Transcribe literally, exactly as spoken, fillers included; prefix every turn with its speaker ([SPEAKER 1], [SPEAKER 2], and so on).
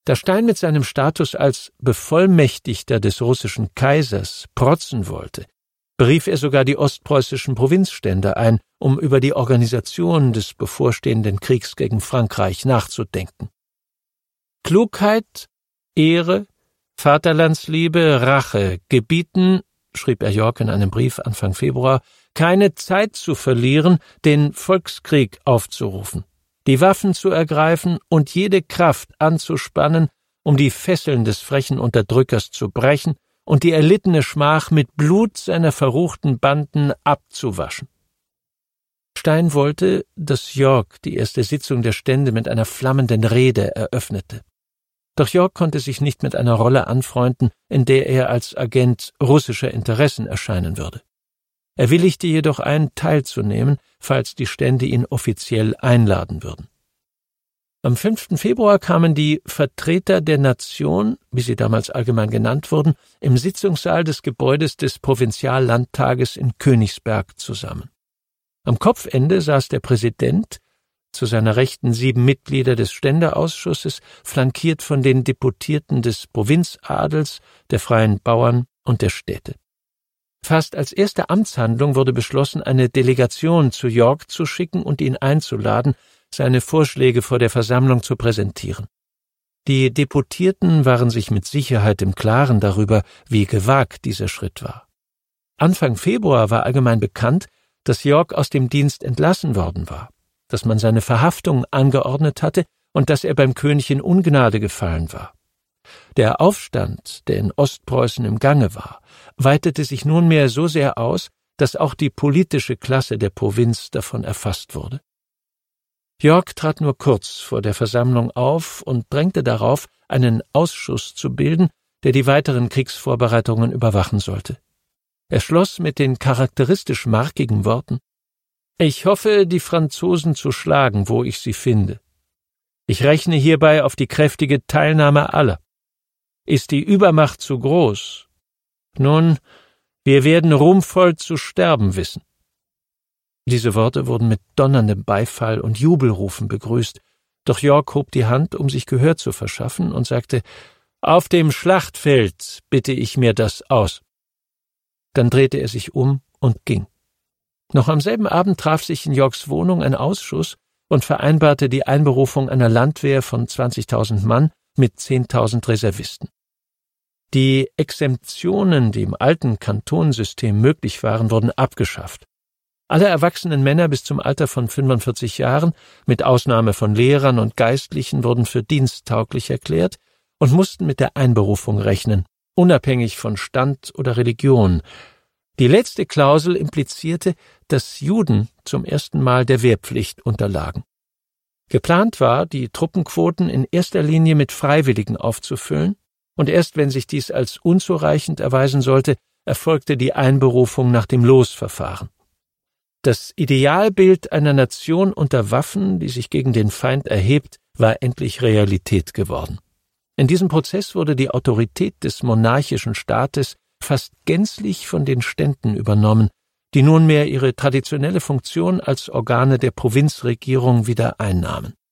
[SPEAKER 1] Da Stein mit seinem Status als Bevollmächtigter des russischen Kaisers protzen wollte, berief er sogar die ostpreußischen Provinzstände ein, um über die Organisation des bevorstehenden Kriegs gegen Frankreich nachzudenken. Klugheit, Ehre, Vaterlandsliebe, Rache gebieten, schrieb er Yorck in einem Brief Anfang Februar, keine Zeit zu verlieren, den Volkskrieg aufzurufen, die Waffen zu ergreifen und jede Kraft anzuspannen, um die Fesseln des frechen Unterdrückers zu brechen und die erlittene Schmach mit Blut seiner verruchten Banden abzuwaschen. Stein wollte, dass Yorck die erste Sitzung der Stände mit einer flammenden Rede eröffnete. Doch Yorck konnte sich nicht mit einer Rolle anfreunden, in der er als Agent russischer Interessen erscheinen würde. Er willigte jedoch ein, teilzunehmen, falls die Stände ihn offiziell einladen würden. Am fünften Februar kamen die Vertreter der Nation, wie sie damals allgemein genannt wurden, im Sitzungssaal des Gebäudes des Provinziallandtages in Königsberg zusammen. Am Kopfende saß der Präsident, zu seiner Rechten sieben Mitglieder des Ständeausschusses, flankiert von den Deputierten des Provinzadels, der freien Bauern und der Städte. Fast als erste Amtshandlung wurde beschlossen, eine Delegation zu Yorck zu schicken und ihn einzuladen, seine Vorschläge vor der Versammlung zu präsentieren. Die Deputierten waren sich mit Sicherheit im Klaren darüber, wie gewagt dieser Schritt war. Anfang Februar war allgemein bekannt, dass Yorck aus dem Dienst entlassen worden war, dass man seine Verhaftung angeordnet hatte und dass er beim König in Ungnade gefallen war. Der Aufstand, der in Ostpreußen im Gange war, weitete sich nunmehr so sehr aus, dass auch die politische Klasse der Provinz davon erfasst wurde. Yorck trat nur kurz vor der Versammlung auf und drängte darauf, einen Ausschuss zu bilden, der die weiteren Kriegsvorbereitungen überwachen sollte. Er schloss mit den charakteristisch markigen Worten: »Ich hoffe, die Franzosen zu schlagen, wo ich sie finde. Ich rechne hierbei auf die kräftige Teilnahme aller. Ist die Übermacht zu groß? Nun, wir werden ruhmvoll zu sterben wissen.« Diese Worte wurden mit donnerndem Beifall und Jubelrufen begrüßt, doch Yorck hob die Hand, um sich Gehör zu verschaffen, und sagte: »Auf dem Schlachtfeld bitte ich mir das aus.« Dann drehte er sich um und ging. Noch am selben Abend traf sich in Yorcks Wohnung ein Ausschuss und vereinbarte die Einberufung einer Landwehr von zwanzigtausend Mann mit zehntausend Reservisten. Die Exemptionen, die im alten Kantonsystem möglich waren, wurden abgeschafft. Alle erwachsenen Männer bis zum Alter von fünfundvierzig Jahren, mit Ausnahme von Lehrern und Geistlichen, wurden für diensttauglich erklärt und mussten mit der Einberufung rechnen, unabhängig von Stand oder Religion. Die letzte Klausel implizierte, dass Juden zum ersten Mal der Wehrpflicht unterlagen. Geplant war, die Truppenquoten in erster Linie mit Freiwilligen aufzufüllen, und erst wenn sich dies als unzureichend erweisen sollte, erfolgte die Einberufung nach dem Losverfahren. Das Idealbild einer Nation unter Waffen, die sich gegen den Feind erhebt, war endlich Realität geworden. In diesem Prozess wurde die Autorität des monarchischen Staates fast gänzlich von den Ständen übernommen, die nunmehr ihre traditionelle Funktion als Organe der Provinzregierung wieder einnahmen.